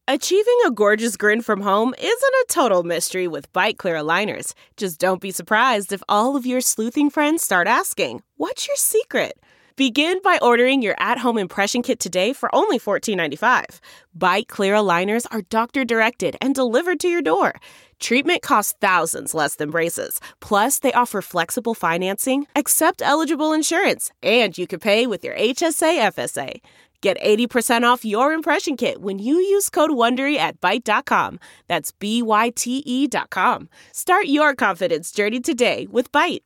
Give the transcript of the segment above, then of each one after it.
Achieving a gorgeous grin from home isn't a total mystery with Byte Clear aligners. Just don't be surprised if all of your sleuthing friends start asking, "What's your secret?" Begin by ordering your at-home impression kit today for only $14.95. Byte Clear aligners are doctor-directed and delivered to your door. Treatment costs thousands less than braces. Plus, they offer flexible financing, accept eligible insurance, and you can pay with your HSA FSA. Get 80% off your impression kit when you use code WONDERY at Byte.com. That's BYTE.com. Start your confidence journey today with Byte.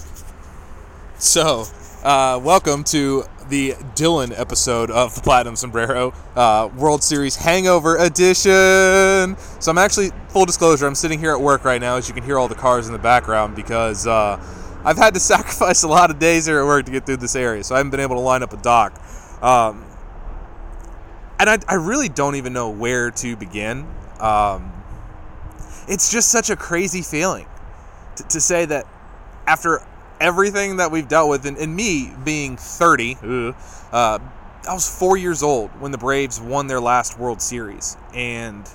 So, welcome to the Dylan episode of the Platinum Sombrero World Series Hangover Edition. So I'm actually, full disclosure, I'm sitting here at work right now, as you can hear all the cars in the background, because I've had to sacrifice a lot of days here at work to get through this area, so I haven't been able to line up a dock. And I really don't even know where to begin. It's just such a crazy feeling to say that after everything that we've dealt with, and me being 30, I was 4 years old when the Braves won their last World Series. And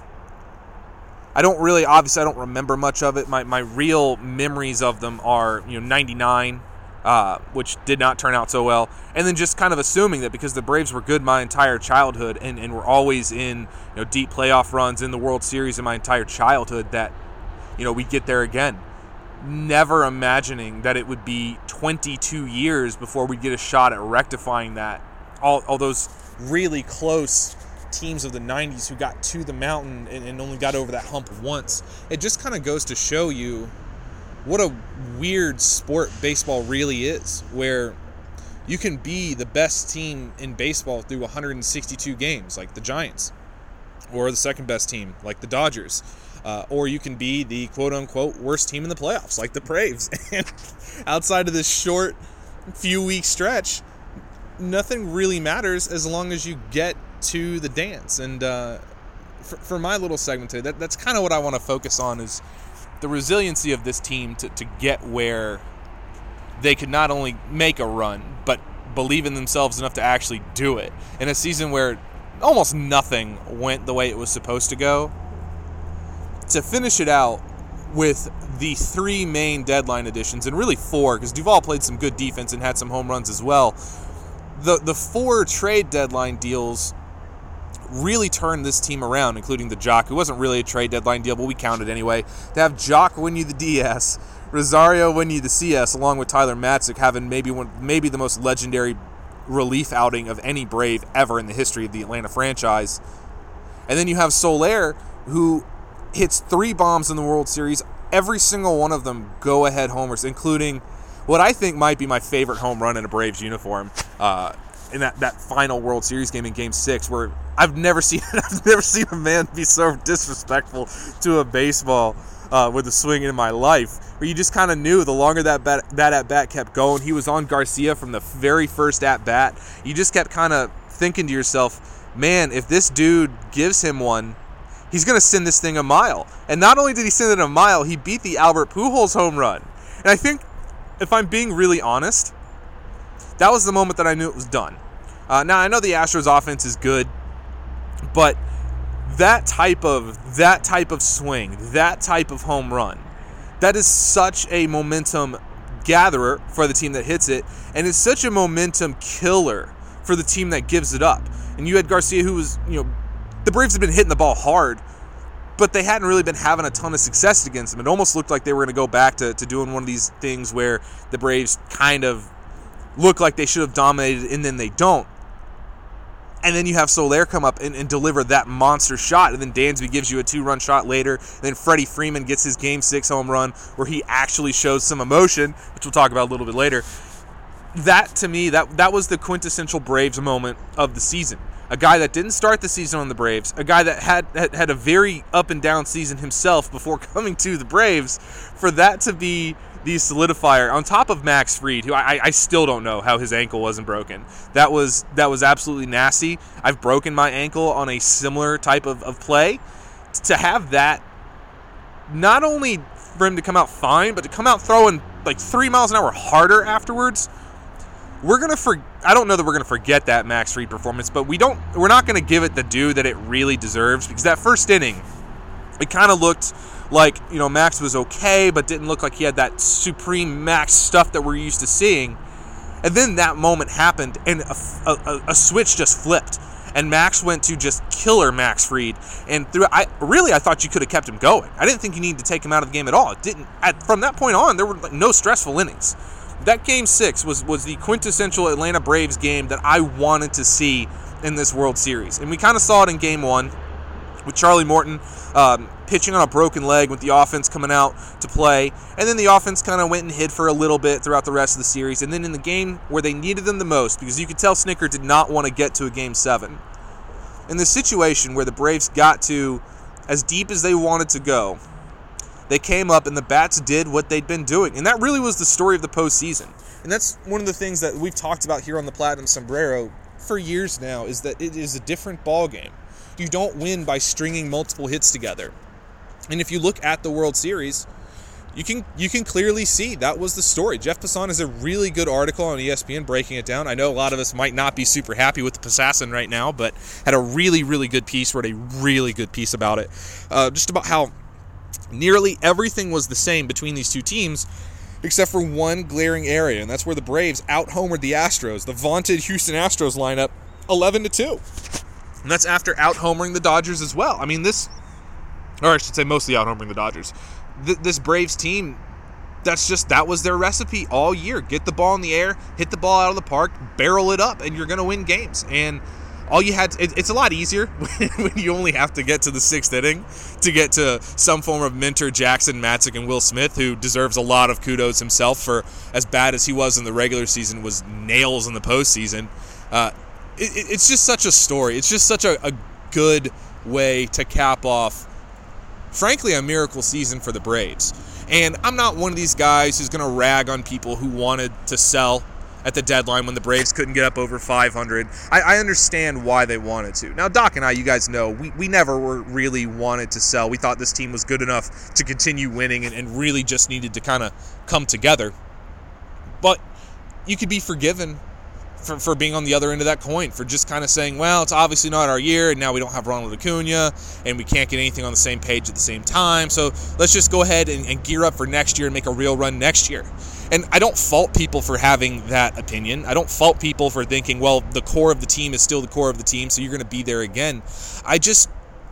I don't remember much of it. My real memories of them are, 99, which did not turn out so well, and then just kind of assuming that because the Braves were good my entire childhood and were always in deep playoff runs in the World Series in my entire childhood, that we'd get there again. Never imagining that it would be 22 years before we'd get a shot at rectifying that. All those really close teams of the 90s who got to the mountain and only got over that hump once. It just kind of goes to show you what a weird sport baseball really is, where you can be the best team in baseball through 162 games, like the Giants, or the second best team, like the Dodgers, or you can be the quote-unquote worst team in the playoffs, like the Braves. And outside of this short few-week stretch, nothing really matters as long as you get to the dance. And for my little segment today, that's kind of what I want to focus on, is the resiliency of this team to get where they could not only make a run, but believe in themselves enough to actually do it. In a season where almost nothing went the way it was supposed to go, to finish it out with the three main deadline additions, and really four, because Duvall played some good defense and had some home runs as well. The four trade deadline deals really turned this team around, including the Jock, who wasn't really a trade deadline deal, but we counted anyway. To have Jock win you the DS, Rosario win you the CS, along with Tyler Matzek having maybe the most legendary relief outing of any Brave ever in the history of the Atlanta franchise. And then you have Soler, who hits 3 bombs in the World Series, every single one of them go-ahead homers, including what I think might be my favorite home run in a Braves uniform, in that final World Series game in Game 6, where I've never seen a man be so disrespectful to a baseball with a swing in my life, where you just kind of knew the longer that at-bat kept going. He was on Garcia from the very first at-bat. You just kept kind of thinking to yourself, man, if this dude gives him one, he's going to send this thing a mile. And not only did he send it a mile, he beat the Albert Pujols home run. And I think, if I'm being really honest, that was the moment that I knew it was done. Now, I know the Astros offense is good, but that type of swing, that type of home run, that is such a momentum gatherer for the team that hits it, and it's such a momentum killer for the team that gives it up. And you had Garcia, who was, the Braves had been hitting the ball hard, but they hadn't really been having a ton of success against them. It almost looked like they were going to go back to doing one of these things where the Braves kind of look like they should have dominated, and then they don't. And then you have Soler come up and deliver that monster shot, and then Dansby gives you a 2-run shot later, and then Freddie Freeman gets his Game 6 home run where he actually shows some emotion, which we'll talk about a little bit later. That, to me, that was the quintessential Braves moment of the season. A guy that didn't start the season on the Braves, a guy that had a very up-and-down season himself before coming to the Braves, for that to be the solidifier, on top of Max Fried, who I still don't know how his ankle wasn't broken. That was absolutely nasty. I've broken my ankle on a similar type of play. To have that, not only for him to come out fine, but to come out throwing like 3 miles an hour harder afterwards, I don't know that we're gonna forget that Max Fried performance, but we're not gonna give it the due that it really deserves, because that first inning, it kind of looked like, Max was okay, but didn't look like he had that supreme Max stuff that we're used to seeing. And then that moment happened, and a switch just flipped, and Max went to just killer Max Fried. And I thought you could have kept him going. I didn't think you needed to take him out of the game at all. From that point on, there were no stressful innings. That Game 6 was the quintessential Atlanta Braves game that I wanted to see in this World Series. And we kind of saw it in Game 1 with Charlie Morton pitching on a broken leg with the offense coming out to play. And then the offense kind of went and hid for a little bit throughout the rest of the series. And then in the game where they needed them the most, because you could tell Snitker did not want to get to a Game 7, in the situation where the Braves got to as deep as they wanted to go, they came up and the bats did what they'd been doing. And that really was the story of the postseason. And that's one of the things that we've talked about here on the Platinum Sombrero for years now, is that it is a different ball game. You don't win by stringing multiple hits together. And if you look at the World Series, you can clearly see that was the story. Jeff Passan has a really good article on ESPN breaking it down. I know a lot of us might not be super happy with the Passan right now, but had a really, really good piece, wrote a really good piece about it. Just about how nearly everything was the same between these two teams, except for one glaring area, and that's where the Braves out-homered the Astros, the vaunted Houston Astros lineup, 11-2. And that's after out-homering the Dodgers as well. I mean, or I should say mostly out-homering the Dodgers. This Braves team, that was their recipe all year. Get the ball in the air, hit the ball out of the park, barrel it up, and you're going to win games. And all you had, it's a lot easier when you only have to get to the 6th inning to get to some form of Minter, Jackson, Matzik, and Will Smith, who deserves a lot of kudos himself for, as bad as he was in the regular season, was nails in the postseason. It's just such a story. It's just such a good way to cap off, frankly, a miracle season for the Braves. And I'm not one of these guys who's going to rag on people who wanted to sell at the deadline when the Braves couldn't get up over 500. I understand why they wanted to. Now, Doc and I, you guys know, we never really wanted to sell. We thought this team was good enough to continue winning and really just needed to kind of come together. But you could be forgiven for being on the other end of that coin, for just kind of saying, well, it's obviously not our year, and now we don't have Ronald Acuna, and we can't get anything on the same page at the same time, so let's just go ahead and gear up for next year and make a real run next year. And I don't fault people for having that opinion. I don't fault people for thinking, well, the core of the team is still the core of the team, so you're going to be there again. I just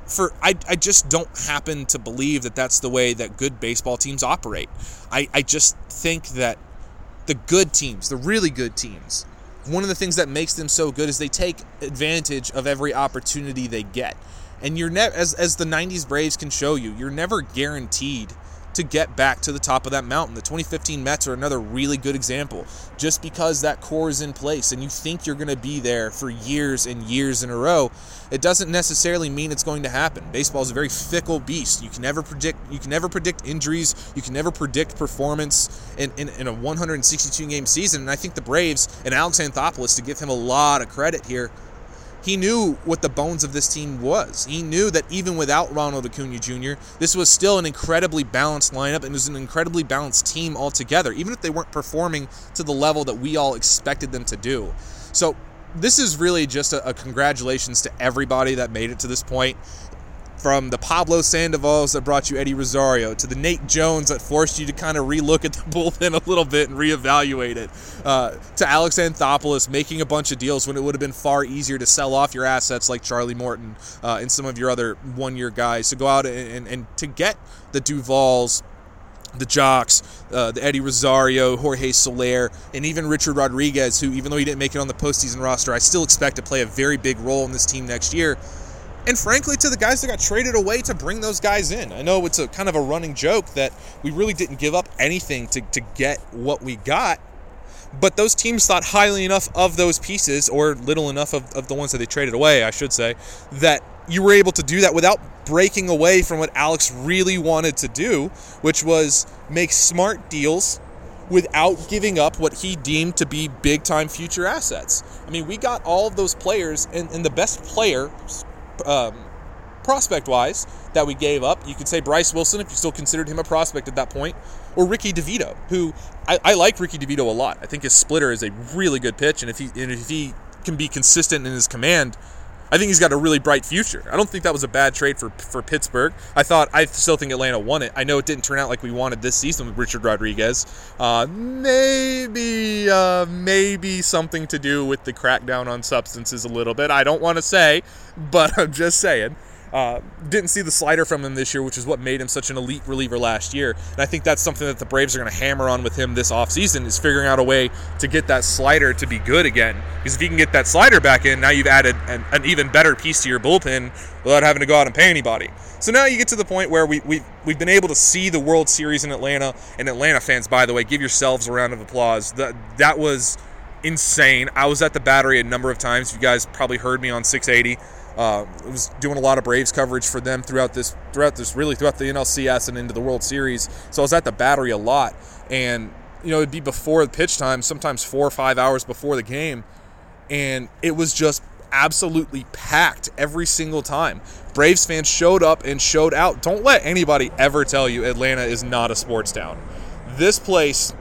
don't happen to believe that that's the way that good baseball teams operate. I just think that the good teams, the really good teams, one of the things that makes them so good is they take advantage of every opportunity they get. And you're as the 90s Braves can show you, you're never guaranteed to get back to the top of that mountain. The 2015 Mets are another really good example. Just because that core is in place and you think you're going to be there for years and years in a row, it doesn't necessarily mean it's going to happen. Baseball is a very fickle beast. You can never predict injuries. You can never predict performance in a 162-game season. And I think the Braves and Alex Anthopoulos, to give him a lot of credit here, he knew what the bones of this team was. He knew that even without Ronald Acuna Jr., this was still an incredibly balanced lineup and it was an incredibly balanced team altogether, even if they weren't performing to the level that we all expected them to do. So this is really just a congratulations to everybody that made it to this point. From the Pablo Sandovals that brought you Eddie Rosario, to the Nate Jones that forced you to kind of relook at the bullpen a little bit and reevaluate it, to Alex Anthopoulos making a bunch of deals when it would have been far easier to sell off your assets like Charlie Morton and some of your other one-year guys, to go out and to get the Duvals, the Jocks, the Eddie Rosario, Jorge Soler, and even Richard Rodriguez, who, even though he didn't make it on the postseason roster, I still expect to play a very big role in this team next year. And frankly, to the guys that got traded away to bring those guys in. I know it's a kind of a running joke that we really didn't give up anything to get what we got, but those teams thought highly enough of those pieces, or little enough of the ones that they traded away, I should say, that you were able to do that without breaking away from what Alex really wanted to do, which was make smart deals without giving up what he deemed to be big-time future assets. I mean, we got all of those players, and the best player prospect-wise, that we gave up. You could say Bryce Wilson, if you still considered him a prospect at that point, or Ricky DeVito, who I like Ricky DeVito a lot. I think his splitter is a really good pitch, and if he can be consistent in his command, I think he's got a really bright future. I don't think that was a bad trade for Pittsburgh. I still think Atlanta won it. I know it didn't turn out like we wanted this season with Richard Rodriguez. Maybe something to do with the crackdown on substances a little bit. I don't want to say, but I'm just saying. Didn't see the slider from him this year, which is what made him such an elite reliever last year. And I think that's something that the Braves are going to hammer on with him this offseason, is figuring out a way to get that slider to be good again. Because if you can get that slider back in, now you've added an even better piece to your bullpen without having to go out and pay anybody. So now you get to the point where we've been able to see the World Series in Atlanta. And Atlanta fans, by the way, give yourselves a round of applause. That was insane. I was at the Battery a number of times. You guys probably heard me on 680. I was doing a lot of Braves coverage for them throughout the NLCS and into the World Series. So I was at the Battery a lot, and it'd be before the pitch time, sometimes 4 or 5 hours before the game, and it was just absolutely packed every single time. Braves fans showed up and showed out. Don't let anybody ever tell you Atlanta is not a sports town. This place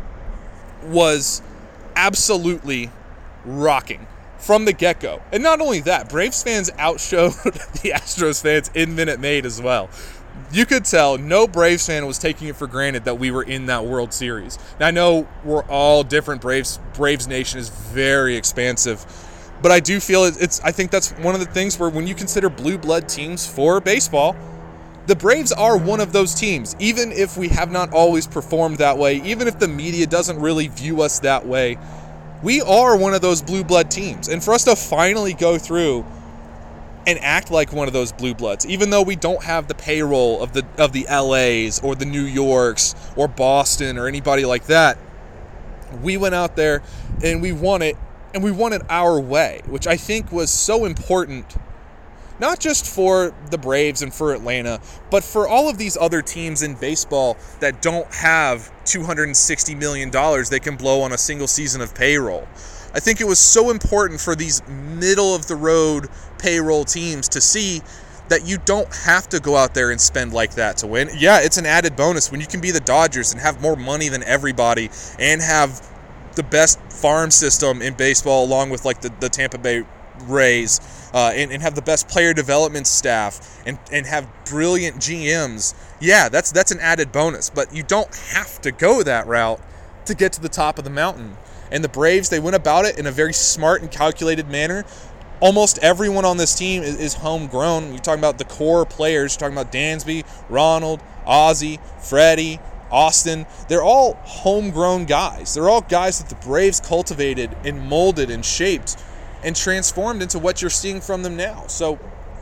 was absolutely rocking from the get-go. And not only that, Braves fans outshowed the Astros fans in Minute Maid as well. You could tell no Braves fan was taking it for granted that we were in that World Series. Now, I know we're all different. Braves Nation is very expansive. But I do feel I think that's one of the things where when you consider blue blood teams for baseball, the Braves are one of those teams. Even if we have not always performed that way, even if the media doesn't really view us that way, we are one of those blue blood teams. And for us to finally go through and act like one of those blue bloods, even though we don't have the payroll of the LAs or the New Yorks or Boston or anybody like that, we went out there and we won it, and we won it our way, which I think was so important, not just for the Braves and for Atlanta, but for all of these other teams in baseball that don't have $260 million they can blow on a single season of payroll. I think it was so important for these middle-of-the-road payroll teams to see that you don't have to go out there and spend like that to win. Yeah, it's an added bonus when you can be the Dodgers and have more money than everybody and have the best farm system in baseball along with like the Tampa Bay Rays, and have the best player development staff and have brilliant GMs. Yeah, that's an added bonus, but you don't have to go that route to get to the top of the mountain. And the Braves, they went about it in a very smart and calculated manner. Almost everyone on this team is homegrown. You're talking about the core players. You're talking about Dansby, Ronald, Ozzie, Freddie, Austin. They're all homegrown guys. They're all guys that the Braves cultivated and molded and shaped and transformed into what you're seeing from them now. So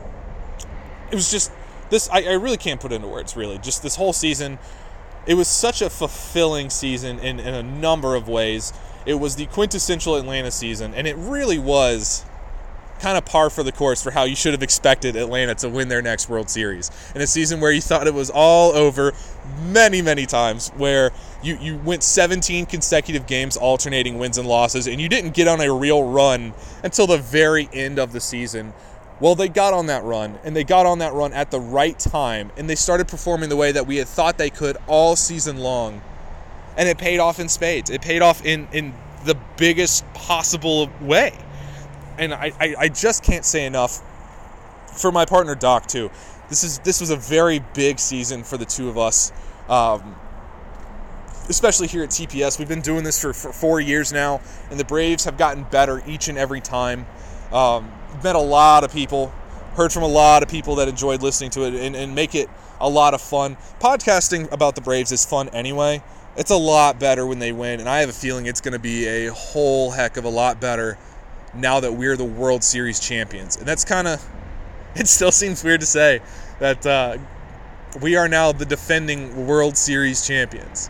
it was just this, I really can't put into words, really. Just this whole season, it was such a fulfilling season in a number of ways. It was the quintessential Atlanta season, and it really was kind of par for the course for how you should have expected Atlanta to win their next World Series. In a season where you thought it was all over many, many times, where you went 17 consecutive games alternating wins and losses, and you didn't get on a real run until the very end of the season. Well, they got on that run, and they got on that run at the right time, and they started performing the way that we had thought they could all season long. And it paid off in spades. It paid off in the biggest possible way. And I just can't say enough for my partner Doc too. This was a very big season for the two of us, especially here at TPS. We've been doing this for 4 years now, and the Braves have gotten better each and every time. Met a lot of people, heard from a lot of people that enjoyed listening to it and make it a lot of fun. Podcasting about the Braves is fun anyway. It's a lot better when they win, and I have a feeling it's going to be a whole heck of a lot better now that we're the World Series champions. And that's kind of, it still seems weird to say that we are now the defending World Series champions.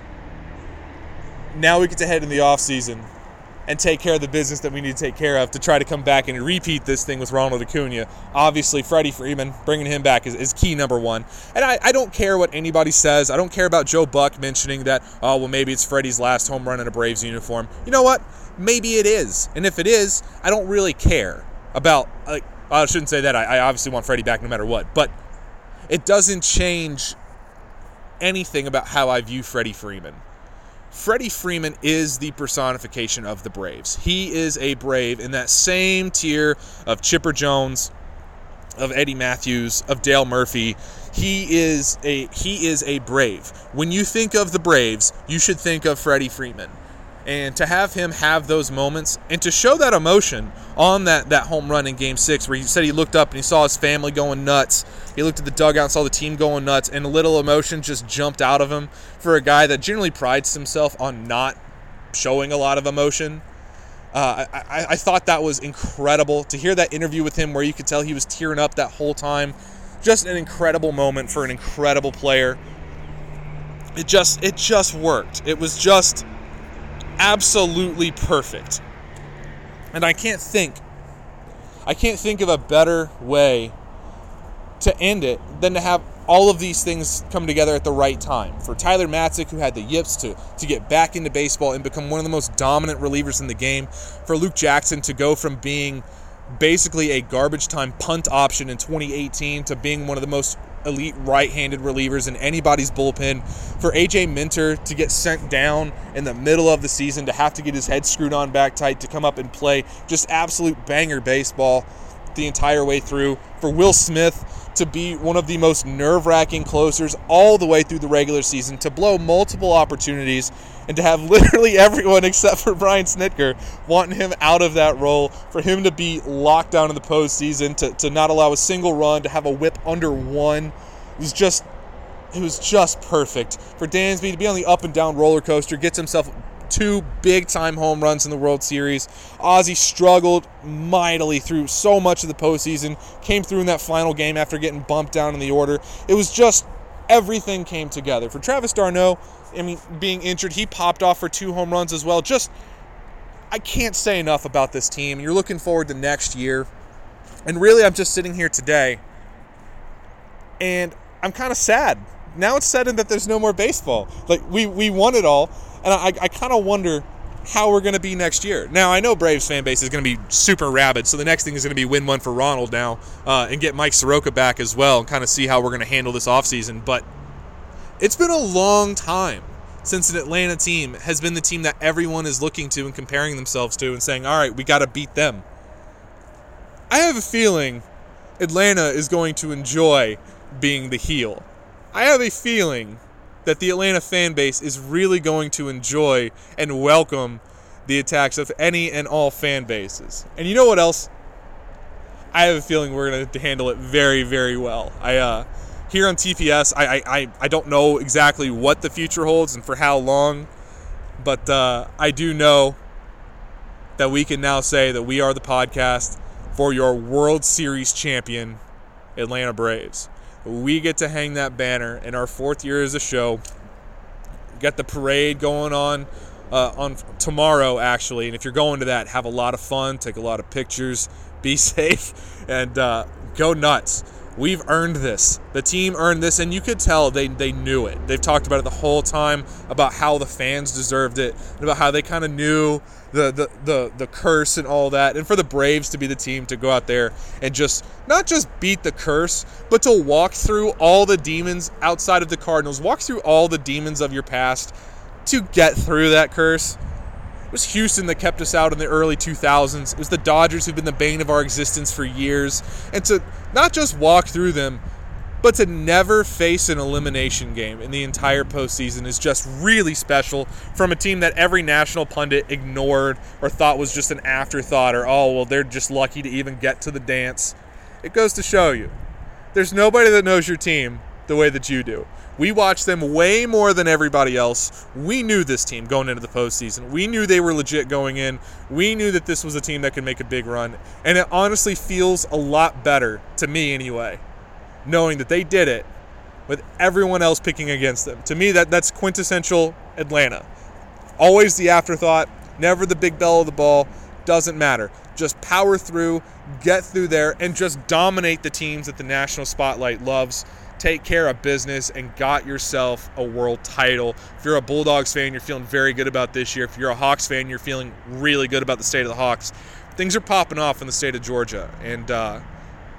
Now we get to head in the offseason and take care of the business that we need to take care of to try to come back and repeat this thing with Ronald Acuna. Obviously, Freddie Freeman, bringing him back is key number one. And I don't care what anybody says. I don't care about Joe Buck mentioning that, oh, well, maybe it's Freddie's last home run in a Braves uniform. You know what? Maybe it is. And if it is, I don't really care about, like, I shouldn't say that. I obviously want Freddie back no matter what. But it doesn't change anything about how I view Freddie Freeman. Freddie Freeman is the personification of the Braves. He is a Brave in that same tier of Chipper Jones, of Eddie Matthews, of Dale Murphy. He is a Brave. When you think of the Braves, you should think of Freddie Freeman. And to have him have those moments and to show that emotion on that home run in Game 6 where he said he looked up and he saw his family going nuts. He looked at the dugout and saw the team going nuts, and a little emotion just jumped out of him for a guy that generally prides himself on not showing a lot of emotion. I thought that was incredible. To hear that interview with him where you could tell he was tearing up that whole time. Just an incredible moment for an incredible player. It just worked. It was just absolutely perfect. And I can't think of a better way to end it than to have all of these things come together at the right time. For Tyler Matzek, who had the yips to get back into baseball and become one of the most dominant relievers in the game. For Luke Jackson to go from being basically a garbage time punt option in 2018 to being one of the most elite right-handed relievers in anybody's bullpen. For A.J. Minter to get sent down in the middle of the season, to have to get his head screwed on back tight, to come up and play just absolute banger baseball the entire way through. For Will Smith to be one of the most nerve-wracking closers all the way through the regular season, to blow multiple opportunities, and to have literally everyone except for Brian Snitker wanting him out of that role, for him to be locked down in the postseason, to not allow a single run, to have a whip under 1. It was just perfect. For Dansby to be on the up and down roller coaster, gets himself 2 big-time home runs in the World Series. Ozzie struggled mightily through so much of the postseason, came through in that final game after getting bumped down in the order. It was just everything came together. For Travis d'Arnaud, being injured, he popped off for 2 home runs as well. I can't say enough about this team. You're looking forward to next year. And really, I'm just sitting here today, and I'm kind of sad. Now it's said that there's no more baseball. Like, we won it all. And I kind of wonder how we're going to be next year. Now, I know Braves fan base is going to be super rabid, so the next thing is going to be win one for Ronald now and get Mike Soroka back as well and kind of see how we're going to handle this offseason. But it's been a long time since an Atlanta team has been the team that everyone is looking to and comparing themselves to and saying, all right, we got to beat them. I have a feeling Atlanta is going to enjoy being the heel. I have a feeling that the Atlanta fan base is really going to enjoy and welcome the attacks of any and all fan bases. And you know what else? I have a feeling we're going to handle it very, very well. Here on TPS, I don't know exactly what the future holds and for how long, but I do know that we can now say that we are the podcast for your World Series champion, Atlanta Braves. We get to hang that banner in our 4th year as a show. Got the parade going on tomorrow, actually. And if you're going to that, have a lot of fun, take a lot of pictures, be safe, and go nuts. We've earned this. The team earned this, and you could tell they knew it. They've talked about it the whole time, about how the fans deserved it, and about how they kind of knew the curse and all that. And for the Braves to be the team to go out there and just not just beat the curse, but to walk through all the demons outside of the Cardinals, walk through all the demons of your past to get through that curse. It was Houston that kept us out in the early 2000s. It was the Dodgers who've been the bane of our existence for years. And to not just walk through them, but to never face an elimination game in the entire postseason is just really special from a team that every national pundit ignored or thought was just an afterthought or, oh, well, they're just lucky to even get to the dance. It goes to show you, there's nobody that knows your team the way that you do. We watched them way more than everybody else. We knew this team going into the postseason. We knew they were legit going in. We knew that this was a team that could make a big run. And it honestly feels a lot better, to me anyway, knowing that they did it with everyone else picking against them. To me, that's quintessential Atlanta. Always the afterthought, never the big bell of the ball. Doesn't matter. Just power through, get through there, and just dominate the teams that the national spotlight loves. Take care of business and got yourself a world title. If you're a Bulldogs fan, you're feeling very good about this year. If you're a Hawks fan, you're feeling really good about the state of the Hawks. Things are popping off in the state of Georgia, and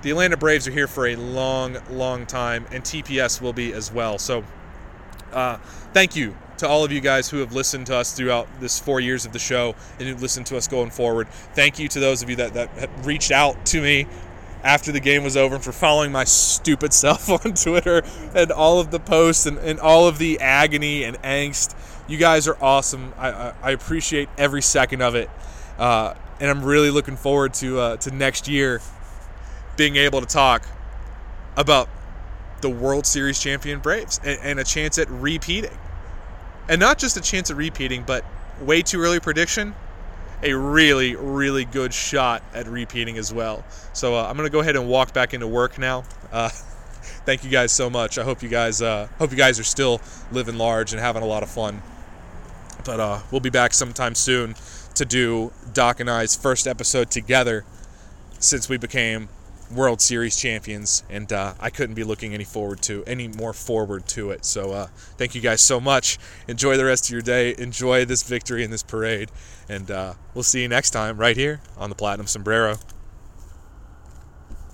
the Atlanta Braves are here for a long, long time, and TPS will be as well. So thank you to all of you guys who have listened to us throughout this 4 years of the show and who've listened to us going forward. Thank you to those of you that have reached out to me after the game was over and for following my stupid self on Twitter and all of the posts and all of the agony and angst. You guys are awesome. I appreciate every second of it. And I'm really looking forward to next year being able to talk about the World Series champion Braves and a chance at repeating. And not just a chance at repeating, but way too early prediction, a really, really good shot at repeating as well. So I'm going to go ahead and walk back into work now. Thank you guys so much. I hope you guys are still living large and having a lot of fun. But we'll be back sometime soon to do Doc and I's first episode together since we became World Series champions, and I couldn't be looking any more forward to it. So thank you guys so much. Enjoy the rest of your day. Enjoy this victory and this parade, and we'll see you next time right here on the Platinum Sombrero.